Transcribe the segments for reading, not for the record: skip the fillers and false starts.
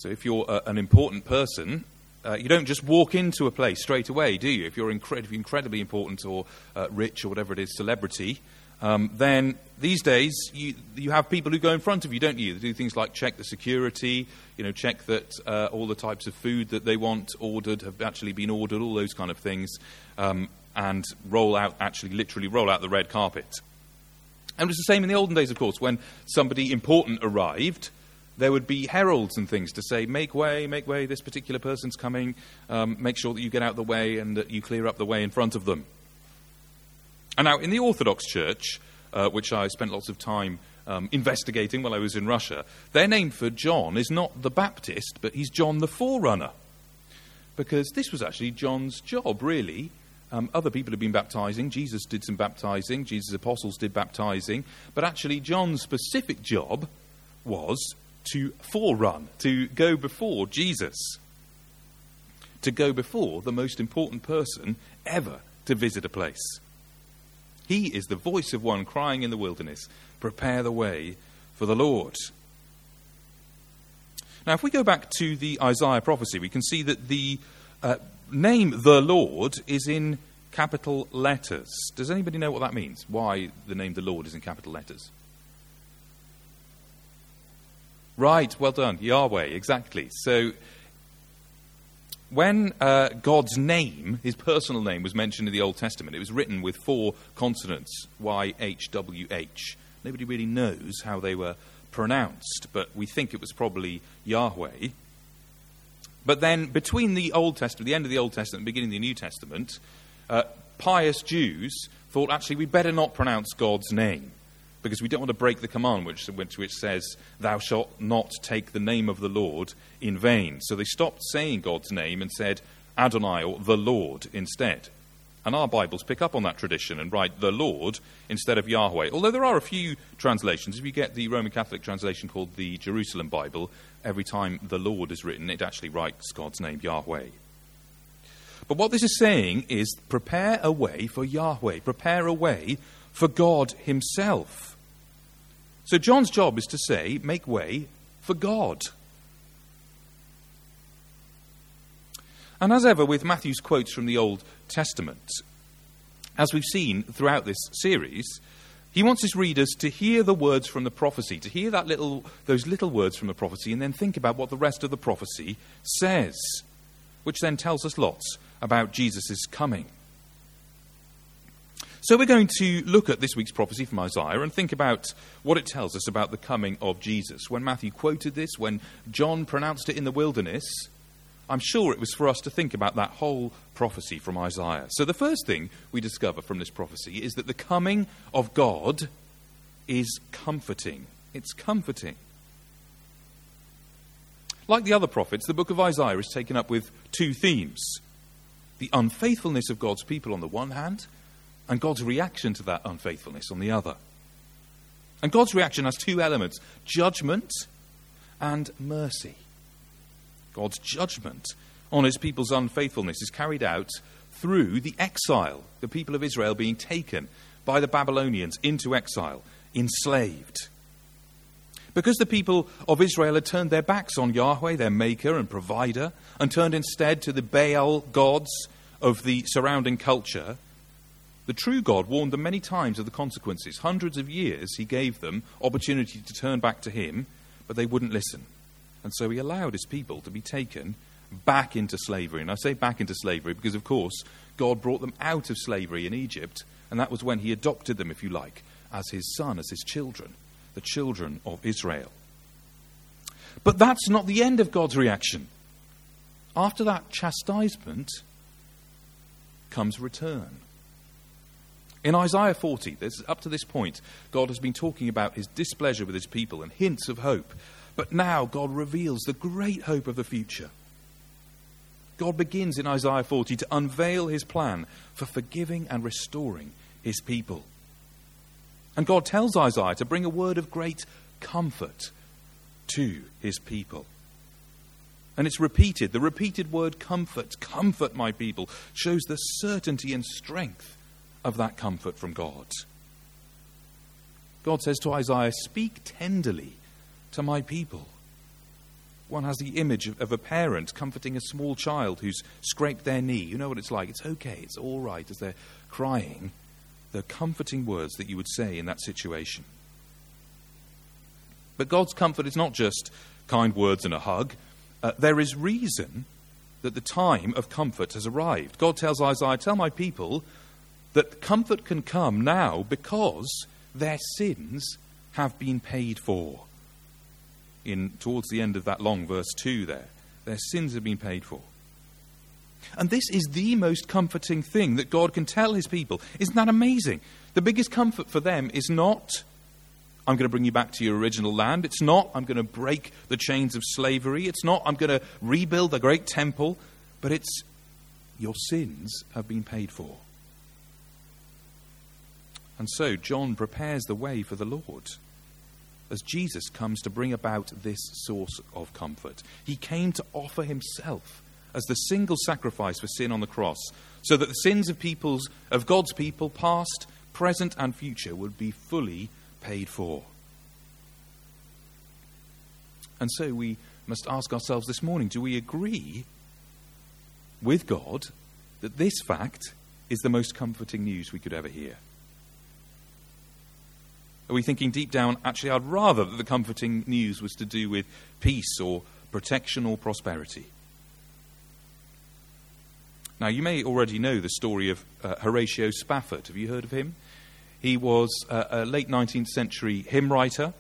So if you're an important person, you don't just walk into a place straight away, do you? If you're incredibly important or rich or whatever it is, celebrity, then these days you have people who go in front of you, don't you? They do things like check the security, check that all the types of food that they want ordered have actually been ordered, all those kind of things, and literally roll out the red carpet. And it was the same in the olden days, of course. When somebody important arrived, there would be heralds and things to say, make way, this particular person's coming, make sure that you get out the way and that you clear up the way in front of them. And now, in the Orthodox Church, which I spent lots of time investigating while I was in Russia, their name for John is not the Baptist, but he's John the Forerunner. Because this was actually John's job, really. Other people had been baptizing. Jesus did some baptizing. Jesus' apostles did baptizing. But actually, John's specific job was to forerun, to go before Jesus, to go before the most important person ever to visit a place. He is the voice of one crying in the wilderness, prepare the way for the Lord. Now, if we go back to the Isaiah prophecy, we can see that the name the Lord is in capital letters. Does anybody know what that means? Why the name the Lord is in capital letters? Right, well done, Yahweh, exactly. So when God's name, his personal name, was mentioned in the Old Testament, it was written with 4 consonants, YHWH. Nobody really knows how they were pronounced, but we think it was probably Yahweh. But then between the Old Testament, the end of the Old Testament and the beginning of the New Testament, pious Jews thought, actually, we better not pronounce God's name, because we don't want to break the command which says, thou shalt not take the name of the Lord in vain. So they stopped saying God's name and said Adonai, or the Lord, instead. And our Bibles pick up on that tradition and write the Lord instead of Yahweh. Although there are a few translations. If you get the Roman Catholic translation called the Jerusalem Bible, every time the Lord is written, it actually writes God's name, Yahweh. But what this is saying is prepare a way for Yahweh. Prepare a way for God himself. So John's job is to say, make way for God. And as ever with Matthew's quotes from the Old Testament, as we've seen throughout this series, he wants his readers to hear the words from the prophecy, to hear those little words from the prophecy, and then think about what the rest of the prophecy says, which then tells us lots about Jesus' coming. So we're going to look at this week's prophecy from Isaiah and think about what it tells us about the coming of Jesus. When Matthew quoted this, when John pronounced it in the wilderness, I'm sure it was for us to think about that whole prophecy from Isaiah. So the first thing we discover from this prophecy is that the coming of God is comforting. It's comforting. Like the other prophets, the book of Isaiah is taken up with 2 themes. The unfaithfulness of God's people on the one hand, and God's reaction to that unfaithfulness on the other. And God's reaction has 2 elements, judgment and mercy. God's judgment on his people's unfaithfulness is carried out through the exile, the people of Israel being taken by the Babylonians into exile, enslaved. Because the people of Israel had turned their backs on Yahweh, their maker and provider, and turned instead to the Baal gods of the surrounding culture, the true God warned them many times of the consequences. Hundreds of years he gave them opportunity to turn back to him, but they wouldn't listen. And so he allowed his people to be taken back into slavery. And I say back into slavery because, of course, God brought them out of slavery in Egypt, and that was when he adopted them, if you like, as his son, as his children, the children of Israel. But that's not the end of God's reaction. After that chastisement comes return. In Isaiah 40, up to this point, God has been talking about his displeasure with his people and hints of hope. But now God reveals the great hope of the future. God begins in Isaiah 40 to unveil his plan for forgiving and restoring his people. And God tells Isaiah to bring a word of great comfort to his people. And it's repeated. The repeated word comfort, comfort my people, shows the certainty and strength of that comfort from God. God says to Isaiah, speak tenderly to my people. One has the image of a parent comforting a small child who's scraped their knee. You know what it's like. It's okay, it's all right, as they're crying. The comforting words that you would say in that situation. But God's comfort is not just kind words and a hug. There is reason that the time of comfort has arrived. God tells Isaiah, tell my people that comfort can come now because their sins have been paid for. Towards the end of that long verse 2 there, their sins have been paid for. And this is the most comforting thing that God can tell his people. Isn't that amazing? The biggest comfort for them is not, I'm going to bring you back to your original land. It's not, I'm going to break the chains of slavery. It's not, I'm going to rebuild the great temple. But it's, your sins have been paid for. And so John prepares the way for the Lord as Jesus comes to bring about this source of comfort. He came to offer himself as the single sacrifice for sin on the cross, so that the sins of God's people, past, present, and future, would be fully paid for. And so we must ask ourselves this morning, do we agree with God that this fact is the most comforting news we could ever hear? Are we thinking deep down, actually, I'd rather that the comforting news was to do with peace or protection or prosperity? Now, you may already know the story of Horatio Spafford. Have you heard of him? He was a late 19th century hymn writer.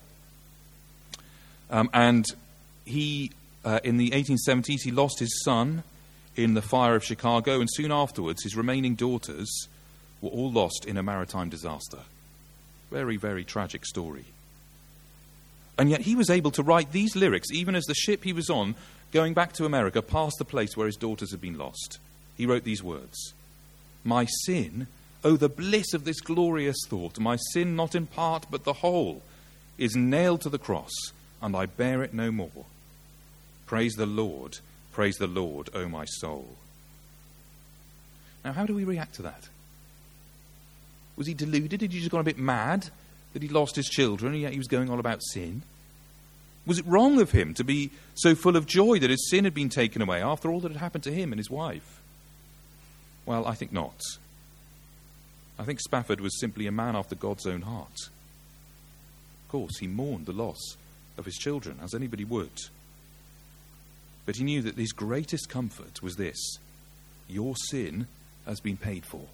And he, in the 1870s, he lost his son in the fire of Chicago. And soon afterwards, his remaining daughters were all lost in a maritime disaster. Very, very tragic story. And yet he was able to write these lyrics, even as the ship he was on, going back to America, passed the place where his daughters had been lost. He wrote these words, "My sin, oh the bliss of this glorious thought, my sin not in part but the whole, is nailed to the cross, and I bear it no more. Praise the Lord, O my soul." Now, how do we react to that? Was he deluded? Had he just gone a bit mad that he lost his children and yet he was going on about sin? Was it wrong of him to be so full of joy that his sin had been taken away after all that had happened to him and his wife? Well, I think not. I think Spafford was simply a man after God's own heart. Of course, he mourned the loss of his children, as anybody would. But he knew that his greatest comfort was this: your sin has been paid for.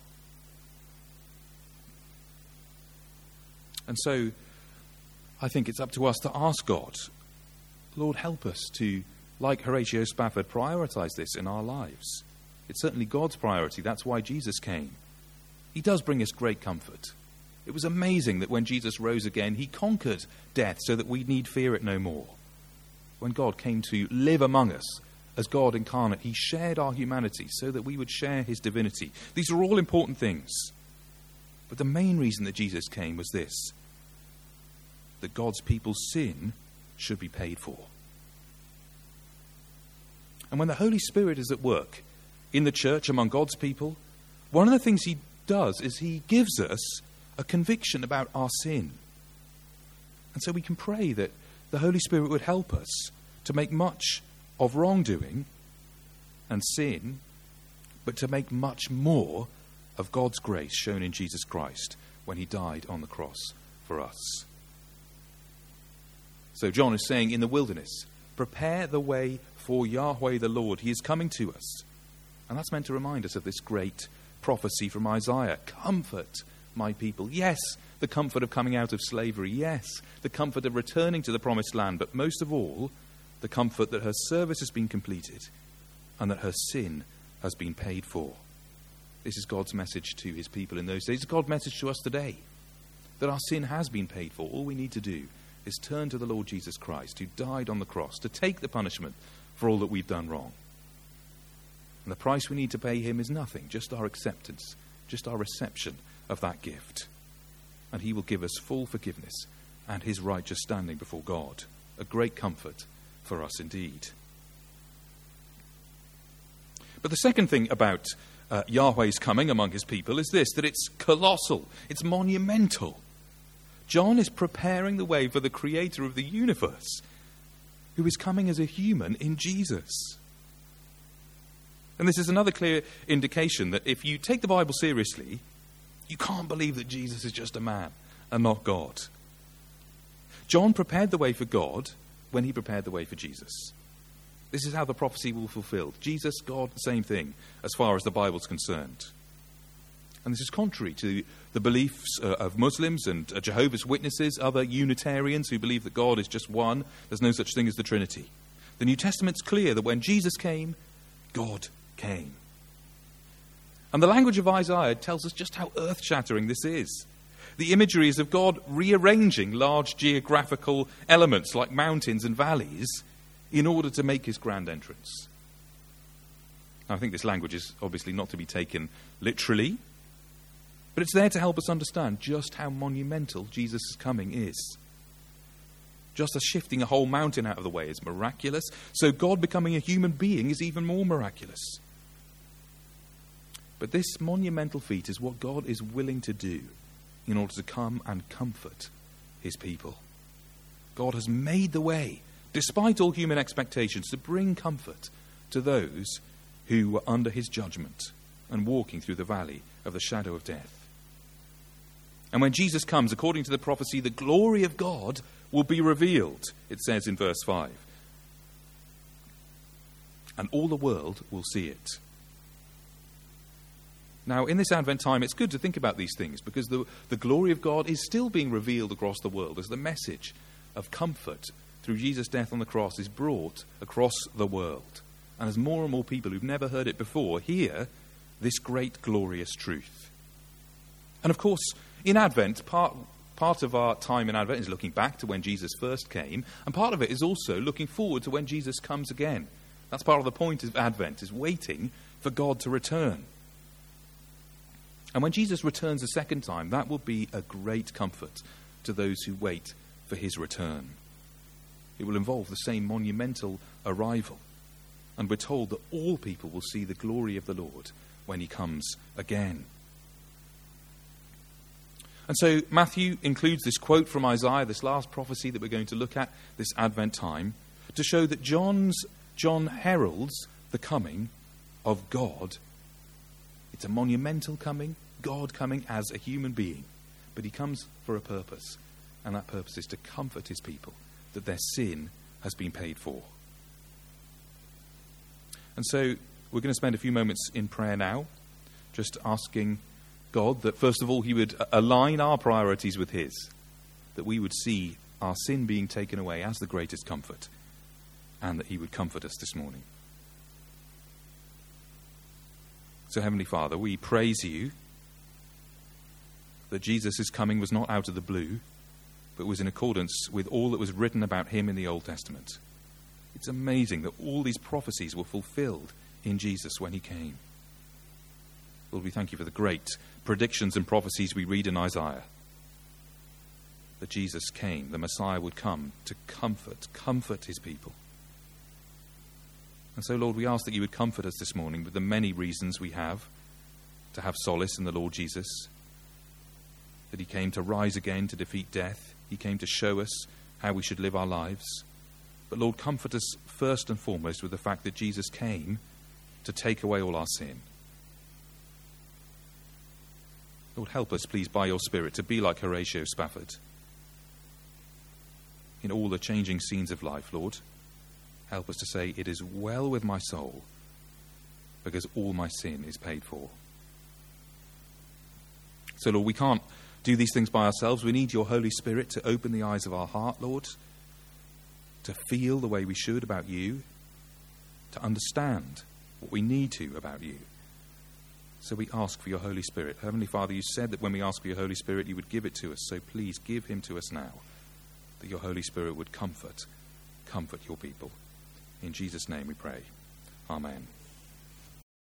And so, I think it's up to us to ask God, Lord, help us to, like Horatio Spafford, prioritize this in our lives. It's certainly God's priority. That's why Jesus came. He does bring us great comfort. It was amazing that when Jesus rose again, he conquered death so that we need fear it no more. When God came to live among us as God incarnate, he shared our humanity so that we would share his divinity. These are all important things. But the main reason that Jesus came was this: that God's people's sin should be paid for. And when the Holy Spirit is at work in the church among God's people, one of the things he does is he gives us a conviction about our sin. And so we can pray that the Holy Spirit would help us to make much of wrongdoing and sin, but to make much more of God's grace shown in Jesus Christ when he died on the cross for us. So John is saying in the wilderness, prepare the way for Yahweh the Lord. He is coming to us. And that's meant to remind us of this great prophecy from Isaiah. Comfort my people. Yes, the comfort of coming out of slavery. Yes, the comfort of returning to the promised land. But most of all, the comfort that her service has been completed and that her sin has been paid for. This is God's message to his people in those days. It's God's message to us today, that our sin has been paid for. All we need to do is turn to the Lord Jesus Christ, who died on the cross to take the punishment for all that we've done wrong. And the price we need to pay him is nothing, just our acceptance, just our reception of that gift. And he will give us full forgiveness and his righteous standing before God. A great comfort for us indeed. But the second thing about Yahweh's coming among his people is this, that it's colossal, it's monumental. John is preparing the way for the creator of the universe. who is coming as a human in Jesus. And this is another clear indication that if you take the Bible seriously, you can't believe that Jesus is just a man and not God. John prepared the way for God when he prepared the way for Jesus. This is how the prophecy will be fulfilled. Jesus, God, same thing as far as the Bible's concerned. And this is contrary to the beliefs of Muslims and Jehovah's Witnesses, other Unitarians who believe that God is just one. There's no such thing as the Trinity. The New Testament's clear that when Jesus came, God came. And the language of Isaiah tells us just how earth-shattering this is. The imagery is of God rearranging large geographical elements like mountains and valleys in order to make his grand entrance. Now, I think this language is obviously not to be taken literally, but it's there to help us understand just how monumental Jesus' coming is. Just as shifting a whole mountain out of the way is miraculous, so God becoming a human being is even more miraculous. But this monumental feat is what God is willing to do in order to come and comfort his people. God has made the way, despite all human expectations, to bring comfort to those who were under his judgment and walking through the valley of the shadow of death. And when Jesus comes, according to the prophecy, the glory of God will be revealed, it says in verse 5. And all the world will see it. Now, in this Advent time, it's good to think about these things because the glory of God is still being revealed across the world as the message of comfort through Jesus' death on the cross is brought across the world. And as more and more people who've never heard it before hear this great, glorious truth. And of course, in Advent, part of our time in Advent is looking back to when Jesus first came, and part of it is also looking forward to when Jesus comes again. That's part of the point of Advent, is waiting for God to return. And when Jesus returns a second time, that will be a great comfort to those who wait for his return. It will involve the same monumental arrival. And we're told that all people will see the glory of the Lord when he comes again. And so Matthew includes this quote from Isaiah, this last prophecy that we're going to look at this Advent time, to show that John heralds the coming of God. It's a monumental coming, God coming as a human being. But he comes for a purpose, and that purpose is to comfort his people, that their sin has been paid for. And so we're going to spend a few moments in prayer now, just asking God that first of all he would align our priorities with his, that we would see our sin being taken away as the greatest comfort, and that he would comfort us this morning. So Heavenly Father, we praise you that Jesus' coming was not out of the blue, but was in accordance with all that was written about him in the Old Testament. It's amazing that all these prophecies were fulfilled in Jesus when he came. Lord, we thank you for the great predictions and prophecies we read in Isaiah. That Jesus came, the Messiah would come to comfort his people. And so, Lord, we ask that you would comfort us this morning with the many reasons we have to have solace in the Lord Jesus. That he came to rise again to defeat death. He came to show us how we should live our lives. But Lord, comfort us first and foremost with the fact that Jesus came to take away all our sin. Lord, help us, please, by your Spirit, to be like Horatio Spafford. In all the changing scenes of life, Lord, help us to say, it is well with my soul, because all my sin is paid for. So, Lord, we can't do these things by ourselves. We need your Holy Spirit to open the eyes of our heart, Lord, to feel the way we should about you, to understand what we need to about you. So we ask for your Holy Spirit. Heavenly Father, you said that when we ask for your Holy Spirit, you would give it to us. So please give him to us now, that your Holy Spirit would comfort your people. In Jesus' name we pray. Amen.